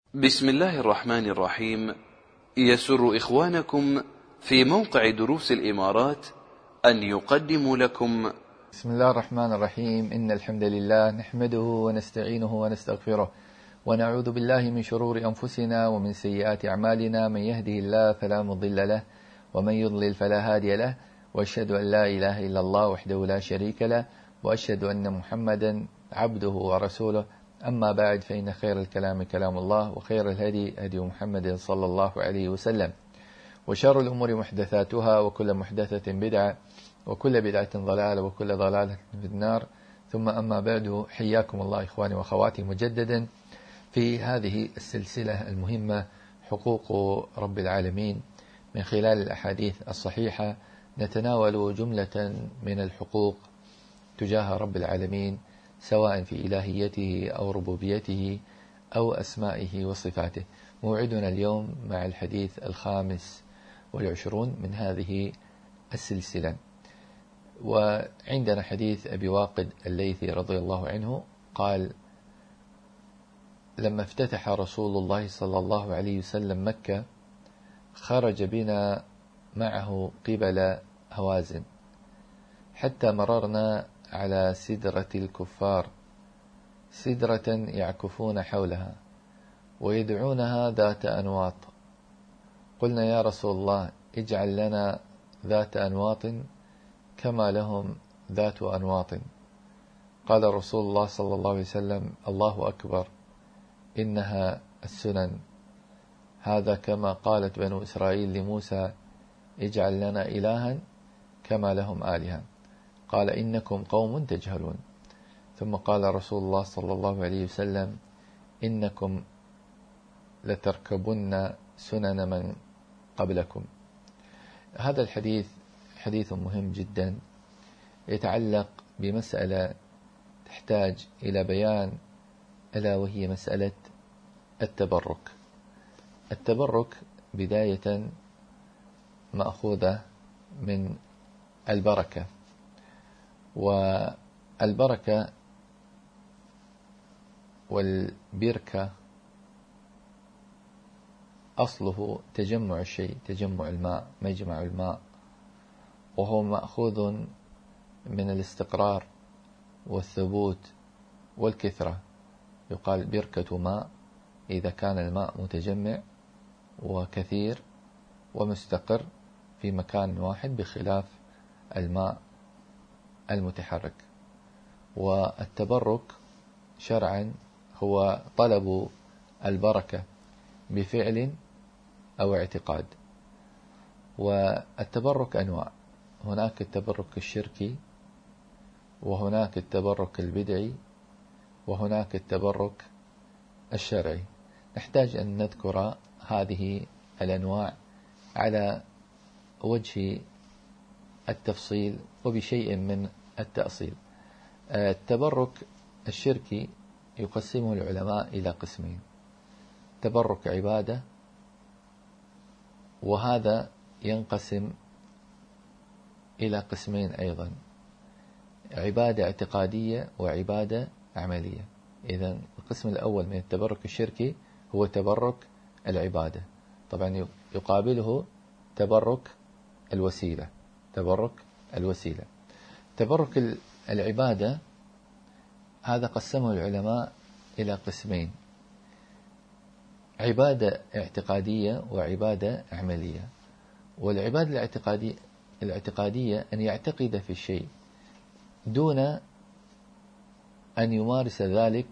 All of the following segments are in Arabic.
بسم الله الرحمن الرحيم. يسر إخوانكم في موقع دروس الإمارات أن يقدموا لكم بسم الله الرحمن الرحيم. إن الحمد لله نحمده ونستعينه ونستغفره ونعوذ بالله من شرور أنفسنا ومن سيئات أعمالنا. من يهده الله فلا مضل له ومن يضلل فلا هادي له، وأشهد أن لا إله إلا الله وحده لا شريك له، وأشهد أن محمدا عبده ورسوله. أما بعد، فإن خير الكلام كلام الله، وخير الهدي هدي محمد صلى الله عليه وسلم، وشر الأمور محدثاتها، وكل محدثة بدعة، وكل بدعة ضلالة، وكل ضلالة في النار. ثم أما بعد، حياكم الله إخواني وأخواتي مجددا في هذه السلسلة المهمة حقوق رب العالمين. من خلال الأحاديث الصحيحة نتناول جملة من الحقوق تجاه رب العالمين، سواء في إلهيته أو ربوبيته أو أسمائه وصفاته. موعدنا اليوم مع الحديث 25 من هذه السلسلة، وعندنا حديث أبي واقد الليثي رضي الله عنه قال: لما افتتح رسول الله صلى الله عليه وسلم مكة، خرج بنا معه قبل هوازن، حتى مررنا على سدرة الكفار، سدرة يعكفون حولها ويدعونها ذات أنواط. قلنا: يا رسول الله، اجعل لنا ذات أنواط كما لهم ذات أنواط. قال رسول الله صلى الله عليه وسلم: الله أكبر، إنها السنن. هذا كما قالت بنو إسرائيل لموسى: اجعل لنا إلها كما لهم آلهة. قال: إنكم قوم تجهلون. ثم قال رسول الله صلى الله عليه وسلم: إنكم لتركبن سنن من قبلكم. هذا الحديث حديث مهم جدا، يتعلق بمسألة تحتاج إلى بيان، ألا وهي مسألة التبرك. التبرك بداية مأخوذة من البركة، والبركة والبركة أصله تجمع الشيء، تجمع الماء، مجمع الماء، وهو مأخوذ من الاستقرار والثبوت والكثرة. يقال بركة ماء إذا كان الماء متجمع وكثير ومستقر في مكان واحد، بخلاف الماء المتحرك. والتبرك شرعا هو طلب البركة بفعل أو اعتقاد. والتبرك أنواع: هناك التبرك الشركي، وهناك التبرك البدعي، وهناك التبرك الشرعي. نحتاج أن نذكر هذه الأنواع على وجه التفصيل وبشيء من التأصيل. التبرك الشركي يقسمه العلماء إلى قسمين: تبرك عبادة، وهذا ينقسم إلى قسمين أيضا: عبادة اعتقادية وعبادة عملية. إذن القسم الأول من التبرك الشركي هو تبرك العبادة، طبعا يقابله تبرك الوسيلة. تبرك الوسيلة. تبرك العبادة هذا قسمه العلماء إلى قسمين: عبادة اعتقادية وعبادة عملية. والعبادة الاعتقادية أن يعتقد في الشيء دون أن يمارس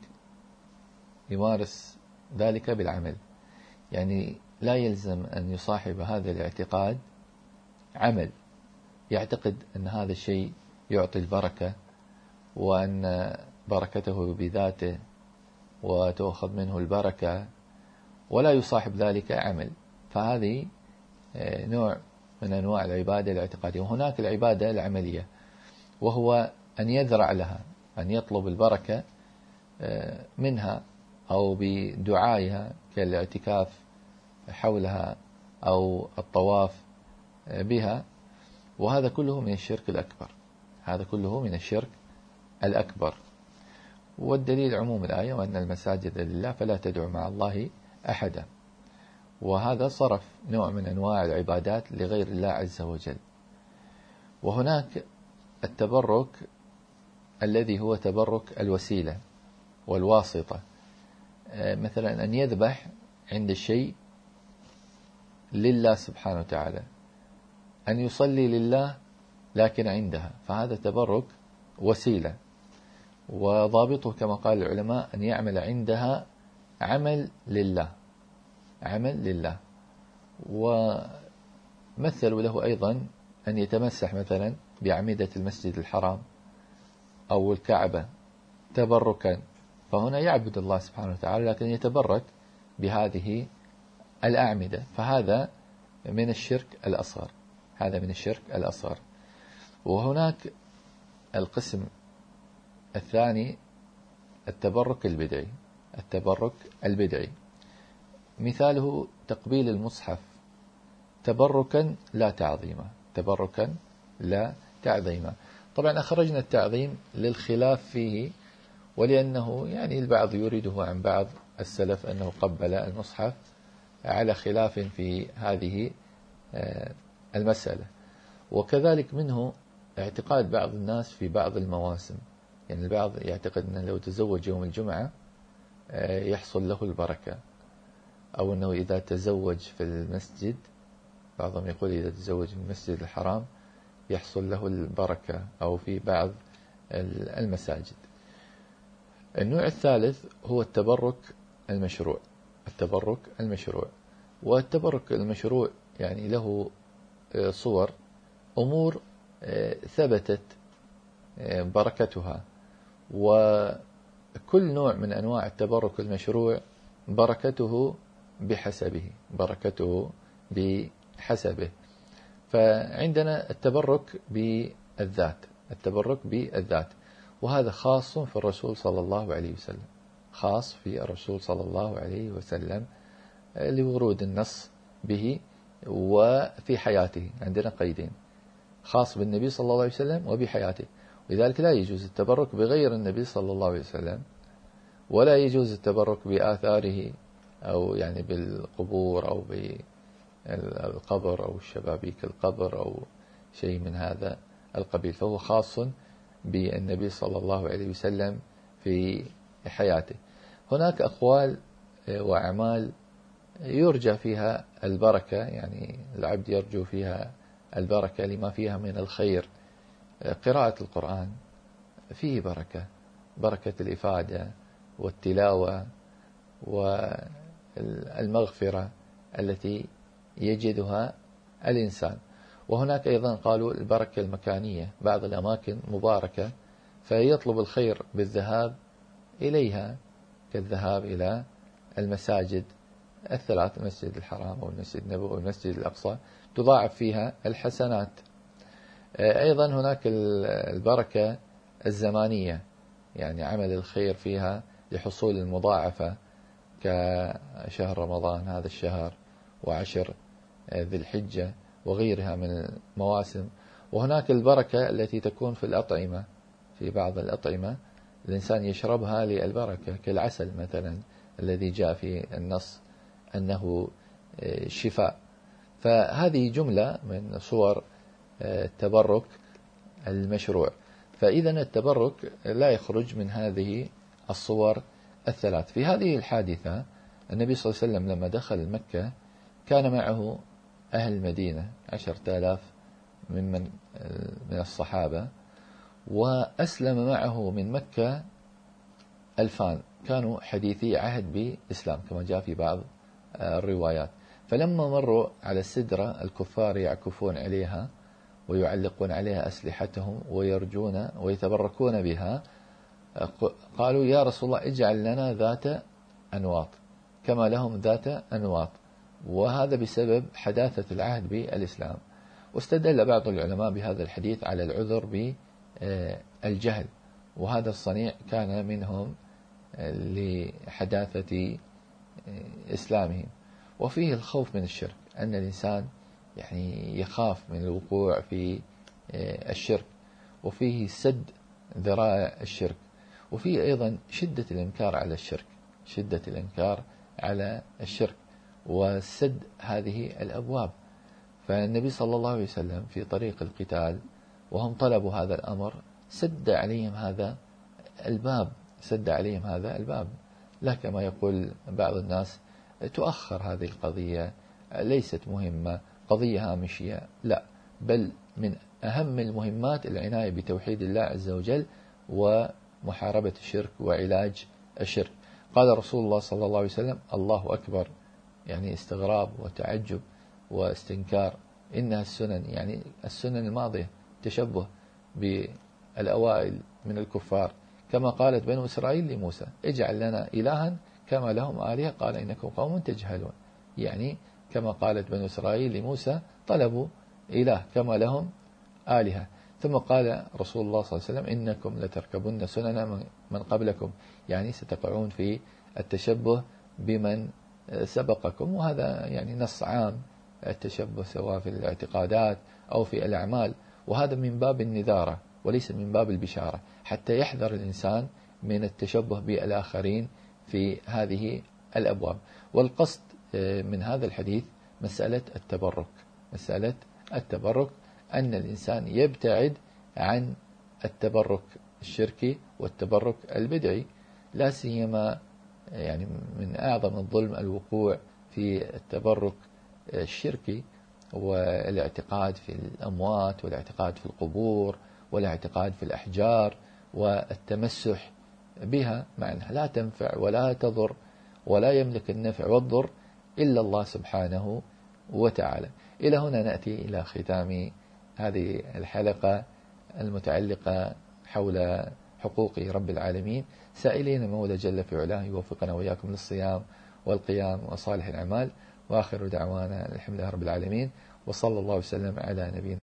ذلك بالعمل. يعني لا يلزم أن يصاحب هذا الاعتقاد عمل، يعتقد أن هذا الشيء يعطي البركة، وأن بركته بذاته وتأخذ منه البركة، ولا يصاحب ذلك عمل. فهذه نوع من أنواع العبادة الاعتقادية. وهناك العبادة العملية، وهو أن يذرع لها، أن يطلب البركة منها أو بدعائها، كالاعتكاف حولها أو الطواف بها. وهذا كله من الشرك الأكبر. هذا كله من الشرك الأكبر. والدليل عموم الآية: وأن المساجد لله فلا تدعوا مع الله أحدا، وهذا صرف نوع من أنواع العبادات لغير الله عز وجل. وهناك التبرك الذي هو تبرك الوسيلة والواسطة، مثلا أن يذبح عند الشيء لله سبحانه وتعالى، أن يصلي لله لكن عندها، فهذا تبرك وسيلة، وضابطه كما قال العلماء أن يعمل عندها عمل لله، عمل لله. ومثلوا له أيضا أن يتمسح مثلا بأعمدة المسجد الحرام أو الكعبة تبركا، فهنا يعبد الله سبحانه وتعالى لكن يتبرك بهذه الأعمدة، فهذا من الشرك الأصغر، هذا من الشرك الأصغر. وهناك القسم الثاني التبرك البدعي، التبرك البدعي مثاله تقبيل المصحف تبركا لا تعظيما، تبركا لا تعظيما. طبعا أخرجنا التعظيم للخلاف فيه، ولأنه يعني البعض يريده عن بعض السلف أنه قبل المصحف على خلاف في هذه المسألة. وكذلك منه اعتقاد بعض الناس في بعض المواسم، يعني البعض يعتقد أنه لو تزوج يوم الجمعة يحصل له البركة، أو أنه إذا تزوج في المسجد، بعضهم يقول إذا تزوج في المسجد الحرام يحصل له البركة، أو في بعض المساجد. النوع الثالث هو التبرك المشروع، التبرك المشروع. والتبرك المشروع يعني له صور، أمور ثبتت بركتها، وكل نوع من أنواع التبرك المشروع بركته بحسبه، بركته بحسبه. فعندنا التبرك بالذات، التبرك بالذات، وهذا خاص في الرسول صلى الله عليه وسلم، خاص في الرسول صلى الله عليه وسلم لورود النص به، وفي حياته عندنا قيدين، خاص بالنبي صلى الله عليه وسلم وبحياته. لذلك لا يجوز التبرك بغير النبي صلى الله عليه وسلم، ولا يجوز التبرك بآثاره، أو يعني بالقبور أو بالقبر أو شبابيك القبر أو شيء من هذا القبيل، فهو خاص بالنبي صلى الله عليه وسلم في حياته. هناك أقوال وأعمال يرجى فيها البركة، يعني العبد يرجو فيها البركة لما فيها من الخير. قراءة القرآن فيه بركة، بركة الإفادة والتلاوة والمغفرة التي يجدها الإنسان. وهناك أيضا قالوا البركة المكانية، بعض الأماكن مباركة فيطلب الخير بالذهاب إليها، كالذهاب إلى المساجد الثلاث، المسجد الحرام والمسجد النبوي والمسجد الأقصى، تضاعف فيها الحسنات. أيضا هناك البركة الزمانية، يعني عمل الخير فيها لحصول المضاعفة، كشهر رمضان هذا الشهر، وعشر ذي الحجة وغيرها من المواسم. وهناك البركة التي تكون في الأطعمة، في بعض الأطعمة الإنسان يشربها للبركة، كالعسل مثلا الذي جاء في النص أنه شفاء. فهذه جملة من صور التبرك المشروع. فإذا التبرك لا يخرج من هذه الصور الثلاث. في هذه الحادثة النبي صلى الله عليه وسلم لما دخل مكة كان معه أهل المدينة 10,000 من الصحابة، وأسلم معه من مكة 2,000 كانوا حديثي عهد بالإسلام كما جاء في بعض الروايات. فلما مروا على السدرة الكفار يعكفون عليها ويعلقون عليها أسلحتهم ويرجون ويتبركون بها، قالوا يا رسول الله اجعل لنا ذات أنواط كما لهم ذات أنواط، وهذا بسبب حداثة العهد بالإسلام. واستدل بعض العلماء بهذا الحديث على العذر بالجهل، وهذا الصنيع كان منهم لحداثة إسلامهم. وفيه الخوف من الشرك، أن الإنسان يعني يخاف من الوقوع في الشرك، وفيه سد ذرائع الشرك، وفيه أيضا شدة الإنكار على الشرك، شدة الإنكار على الشرك وسد هذه الأبواب. فالنبي صلى الله عليه وسلم في طريق القتال وهم طلبوا هذا الأمر سد عليهم هذا الباب، لا كما يقول بعض الناس تؤخر هذه القضية، ليست مهمة، قضية هامشية، لا، بل من أهم المهمات العناية بتوحيد الله عز وجل ومحاربة الشرك وعلاج الشرك. قال رسول الله صلى الله عليه وسلم: الله أكبر، يعني استغراب وتعجب واستنكار، إنها السنن، يعني السنن الماضية، تشبه بالأوائل من الكفار، كما قالت بنو إسرائيل لموسى: اجعل لنا إلها كما لهم آلهة قال إنكم قوم تجهلون. يعني كما قالت بنو إسرائيل لموسى طلبوا إله كما لهم آلهة. ثم قال رسول الله صلى الله عليه وسلم: إنكم لتركبن سنن من قبلكم، يعني ستقعون في التشبه بمن سبقكم، وهذا يعني نص عام، التشبه سواء في الاعتقادات أو في الأعمال، وهذا من باب النذارة وليس من باب البشارة، حتى يحذر الإنسان من التشبه بالآخرين في هذه الأبواب. والقصد من هذا الحديث مسألة التبرك، أن الإنسان يبتعد عن التبرك الشركي والتبرك البدعي، لا سيما يعني من أعظم الظلم الوقوع في التبرك الشركي والاعتقاد في الأموات والاعتقاد في القبور والاعتقاد في الأحجار والتمسح بها، مع أنها لا تنفع ولا تضر ولا يملك النفع والضر إلا الله سبحانه وتعالى. إلى هنا نأتي إلى ختام هذه الحلقة المتعلقة حول حقوق رب العالمين، سائلين مولى جل في علاه يوفقنا وإياكم للصيام والقيام وصالح الأعمال. وآخر دعوانا الحمد لله رب العالمين، وصلى الله وسلم على نبينا